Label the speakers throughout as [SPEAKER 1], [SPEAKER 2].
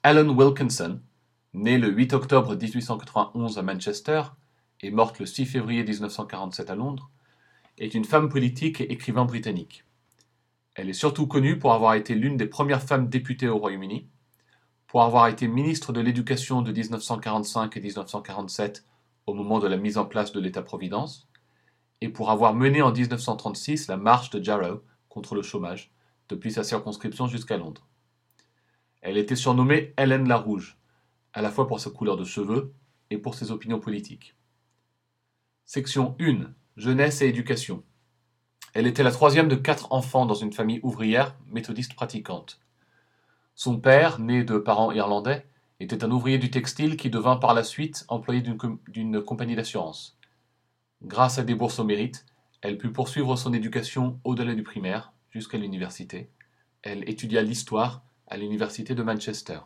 [SPEAKER 1] Ellen Wilkinson, née le 8 octobre 1891 à Manchester et morte le 6 février 1947 à Londres, est une femme politique et écrivain britannique. Elle est surtout connue pour avoir été l'une des premières femmes députées au Royaume-Uni, pour avoir été ministre de l'Éducation de 1945 et 1947 au moment de la mise en place de l'État-providence, et pour avoir mené en 1936 la marche de Jarrow contre le chômage, depuis sa circonscription jusqu'à Londres. Elle était surnommée Hélène la Rouge, à la fois pour sa couleur de cheveux et pour ses opinions politiques. Section 1. Jeunesse et éducation. Elle était la troisième de 4 enfants dans une famille ouvrière méthodiste pratiquante. Son père, né de parents irlandais, était un ouvrier du textile qui devint par la suite employé d'une compagnie d'assurance. Grâce à des bourses au mérite, elle put poursuivre son éducation au-delà du primaire, jusqu'à l'université. Elle étudia l'histoire à l'université de Manchester.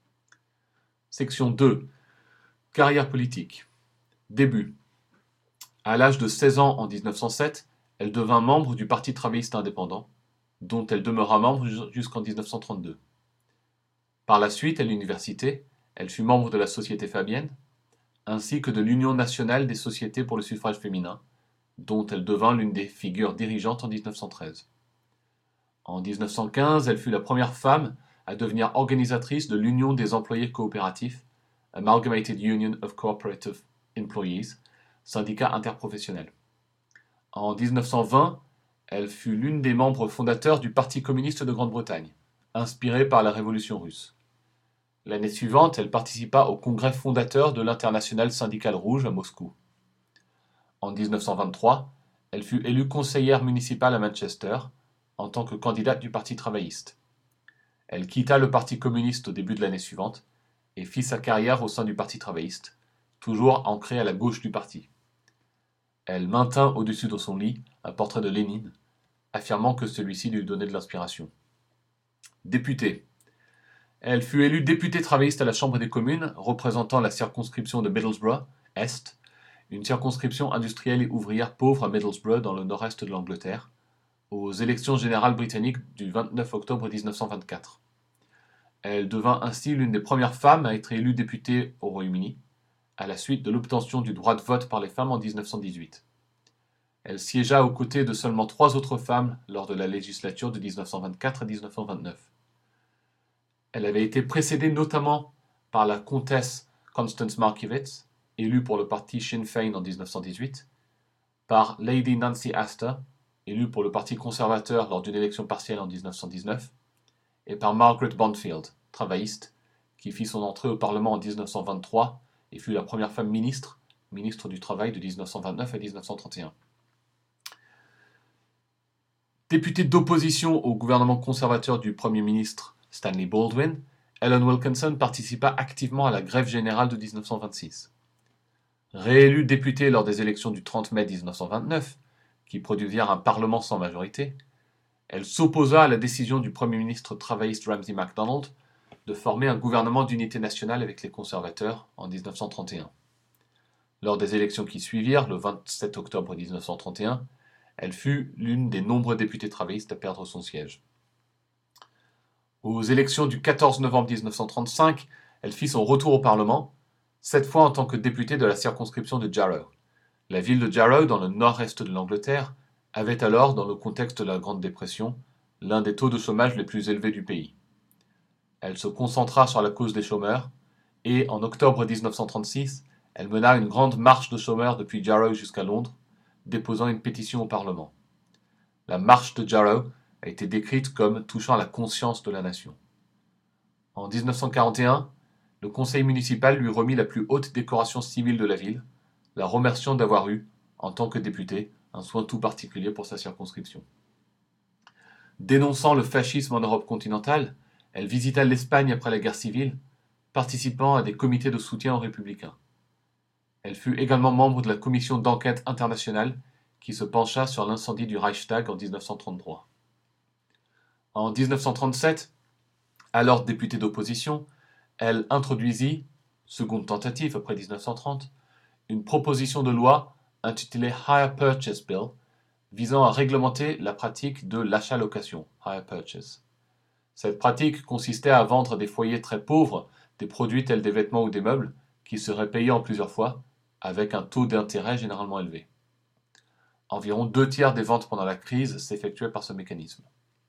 [SPEAKER 1] Section 2. Carrière politique. Début. À l'âge de 16 ans en 1907, elle devint membre du Parti travailliste indépendant, dont elle demeura membre jusqu'en 1932. Par la suite, à l'université, elle fut membre de la Société fabienne, ainsi que de l'Union nationale des sociétés pour le suffrage féminin, dont elle devint l'une des figures dirigeantes en 1913. En 1915, elle fut la première femme à devenir organisatrice de l'Union des employés coopératifs, Amalgamated Union of Cooperative Employees, syndicat interprofessionnel. En 1920, elle fut l'une des membres fondateurs du Parti communiste de Grande-Bretagne, inspiré par la Révolution russe. L'année suivante, elle participa au congrès fondateur de l'Internationale syndicale rouge à Moscou. En 1923, elle fut élue conseillère municipale à Manchester en tant que candidate du Parti travailliste. Elle quitta le Parti communiste au début de l'année suivante et fit sa carrière au sein du Parti travailliste, toujours ancré à la gauche du parti. Elle maintint au-dessus de son lit un portrait de Lénine, affirmant que celui-ci lui donnait de l'inspiration. Députée. Elle fut élue députée travailliste à la Chambre des communes, représentant la circonscription de Middlesbrough, Est, une circonscription industrielle et ouvrière pauvre à Middlesbrough dans le nord-est de l'Angleterre, aux élections générales britanniques du 29 octobre 1924. Elle devint ainsi l'une des premières femmes à être élue députée au Royaume-Uni, à la suite de l'obtention du droit de vote par les femmes en 1918. Elle siégea aux côtés de seulement 3 autres femmes lors de la législature de 1924 à 1929. Elle avait été précédée notamment par la comtesse Constance Markievicz, élue pour le parti Sinn Féin en 1918, par Lady Nancy Astor, élue pour le parti conservateur lors d'une élection partielle en 1919, et par Margaret Bondfield, travailliste, qui fit son entrée au Parlement en 1923 et fut la première femme ministre du Travail de 1929 à 1931. Députée d'opposition au gouvernement conservateur du Premier ministre Stanley Baldwin, Ellen Wilkinson participa activement à la grève générale de 1926. Réélue députée lors des élections du 30 mai 1929, qui produisirent un parlement sans majorité, elle s'opposa à la décision du Premier ministre travailliste Ramsay MacDonald de former un gouvernement d'unité nationale avec les conservateurs en 1931. Lors des élections qui suivirent, le 27 octobre 1931, elle fut l'une des nombreux députés travaillistes à perdre son siège. Aux élections du 14 novembre 1935, elle fit son retour au Parlement, cette fois en tant que députée de la circonscription de Jarrow. La ville de Jarrow, dans le nord-est de l'Angleterre, avait alors, dans le contexte de la Grande Dépression, l'un des taux de chômage les plus élevés du pays. Elle se concentra sur la cause des chômeurs et, en octobre 1936, elle mena une grande marche de chômeurs depuis Jarrow jusqu'à Londres, déposant une pétition au Parlement. La marche de Jarrow a été décrite comme touchant à la conscience de la nation. En 1941, le conseil municipal lui remit la plus haute décoration civile de la ville, la remerciant d'avoir eu, en tant que députée, un soin tout particulier pour sa circonscription. Dénonçant le fascisme en Europe continentale, elle visita l'Espagne après la guerre civile, participant à des comités de soutien aux républicains. Elle fut également membre de la commission d'enquête internationale qui se pencha sur l'incendie du Reichstag en 1933. En 1937, alors députée d'opposition, elle introduisit, seconde tentative après 1930, une proposition de loi intitulée Hire Purchase Bill, visant à réglementer la pratique de l'achat-location, hire purchase. Cette pratique consistait à vendre à des foyers très pauvres des produits tels des vêtements ou des meubles qui seraient payés en plusieurs fois, avec un taux d'intérêt généralement élevé. Environ 2 tiers des ventes pendant la crise s'effectuaient par ce mécanisme.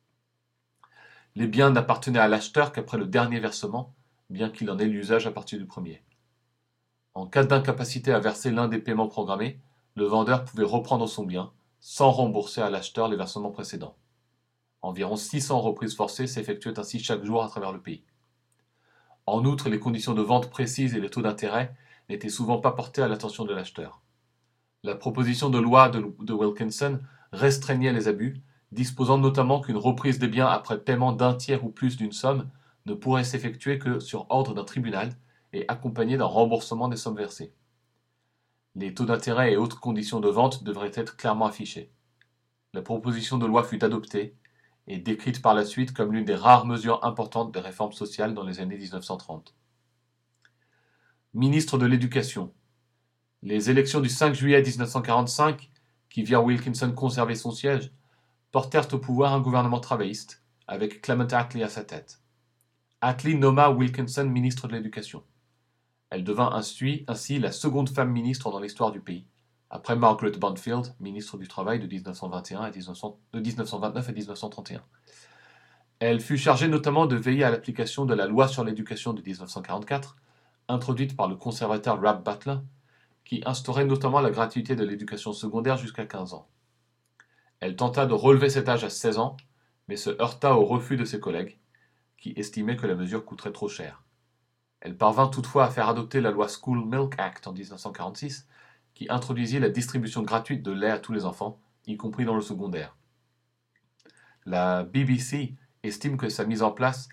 [SPEAKER 1] Les biens n'appartenaient à l'acheteur qu'après le dernier versement, bien qu'il en ait l'usage à partir du premier. En cas d'incapacité à verser l'un des paiements programmés, le vendeur pouvait reprendre son bien, sans rembourser à l'acheteur les versements précédents. Environ 600 reprises forcées s'effectuaient ainsi chaque jour à travers le pays. En outre, les conditions de vente précises et les taux d'intérêt n'étaient souvent pas portés à l'attention de l'acheteur. La proposition de loi de Wilkinson restreignait les abus, disposant notamment qu'une reprise des biens après paiement d'un tiers ou plus d'une somme ne pourrait s'effectuer que sur ordre d'un tribunal et accompagnée d'un remboursement des sommes versées. Les taux d'intérêt et autres conditions de vente devraient être clairement affichés. La proposition de loi fut adoptée et décrite par la suite comme l'une des rares mesures importantes des réformes sociales dans les années 1930. Ministre de l'Éducation. Les élections du 5 juillet 1945, qui virent Wilkinson conserver son siège, portèrent au pouvoir un gouvernement travailliste, avec Clement Attlee à sa tête. Attlee nomma Wilkinson ministre de l'Éducation. Elle devint ainsi la seconde femme ministre dans l'histoire du pays, après Margaret Banfield, ministre du Travail de 1929 à 1931. Elle fut chargée notamment de veiller à l'application de la loi sur l'éducation de 1944, introduite par le conservateur Rab Butler, qui instaurait notamment la gratuité de l'éducation secondaire jusqu'à 15 ans. Elle tenta de relever cet âge à 16 ans, mais se heurta au refus de ses collègues, qui estimaient que la mesure coûterait trop cher. Elle parvint toutefois à faire adopter la loi School Milk Act en 1946, qui introduisit la distribution gratuite de lait à tous les enfants, y compris dans le secondaire. La BBC estime que sa mise en place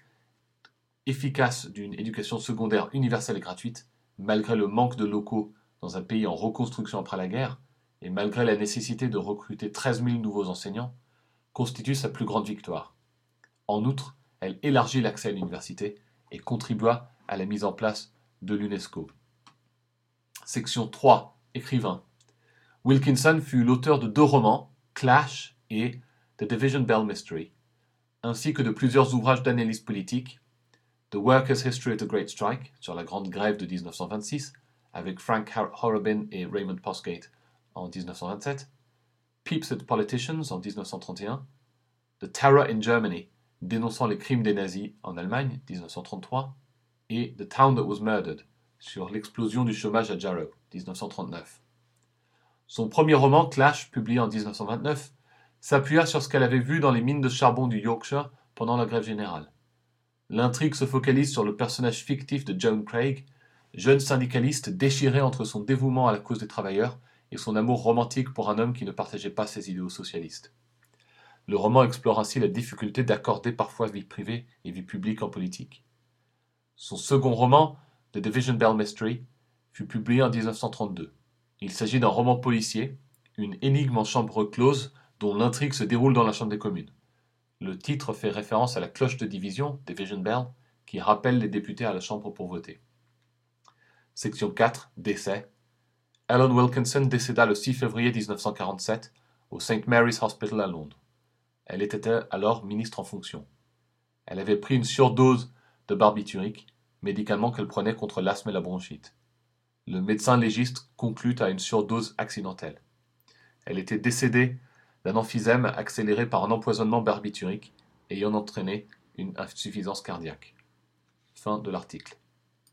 [SPEAKER 1] efficace d'une éducation secondaire universelle et gratuite, malgré le manque de locaux dans un pays en reconstruction après la guerre, et malgré la nécessité de recruter 13 000 nouveaux enseignants, constitue sa plus grande victoire. En outre, elle élargit l'accès à l'université et contribua à la mise en place de l'UNESCO. Section 3. Écrivain. Wilkinson fut l'auteur de 2 romans, Clash et The Division Bell Mystery, ainsi que de plusieurs ouvrages d'analyse politique, The Workers' History of the Great Strike, sur la Grande Grève de 1926, avec Frank Horobin et Raymond Postgate en 1927, Peeps at Politicians en 1931, The Terror in Germany, dénonçant les crimes des nazis en Allemagne, 1933, et The Town That Was Murdered, sur l'explosion du chômage à Jarrow, 1939. Son premier roman, Clash, publié en 1929, s'appuya sur ce qu'elle avait vu dans les mines de charbon du Yorkshire pendant la grève générale. L'intrigue se focalise sur le personnage fictif de Joan Craig, jeune syndicaliste déchiré entre son dévouement à la cause des travailleurs et son amour romantique pour un homme qui ne partageait pas ses idéaux socialistes. Le roman explore ainsi la difficulté d'accorder parfois vie privée et vie publique en politique. Son second roman, The Division Bell Mystery, fut publié en 1932. Il s'agit d'un roman policier, une énigme en chambre close dont l'intrigue se déroule dans la Chambre des communes. Le titre fait référence à la cloche de division, Division Bell, qui rappelle les députés à la Chambre pour voter. Section 4. Décès. Ellen Wilkinson décéda le 6 février 1947 au St. Mary's Hospital à Londres. Elle était alors ministre en fonction. Elle avait pris une surdose de barbiturique, médicament qu'elle prenait contre l'asthme et la bronchite. Le médecin légiste conclut à une surdose accidentelle. Elle était décédée d'un emphysème accéléré par un empoisonnement barbiturique ayant entraîné une insuffisance cardiaque. Fin de l'article.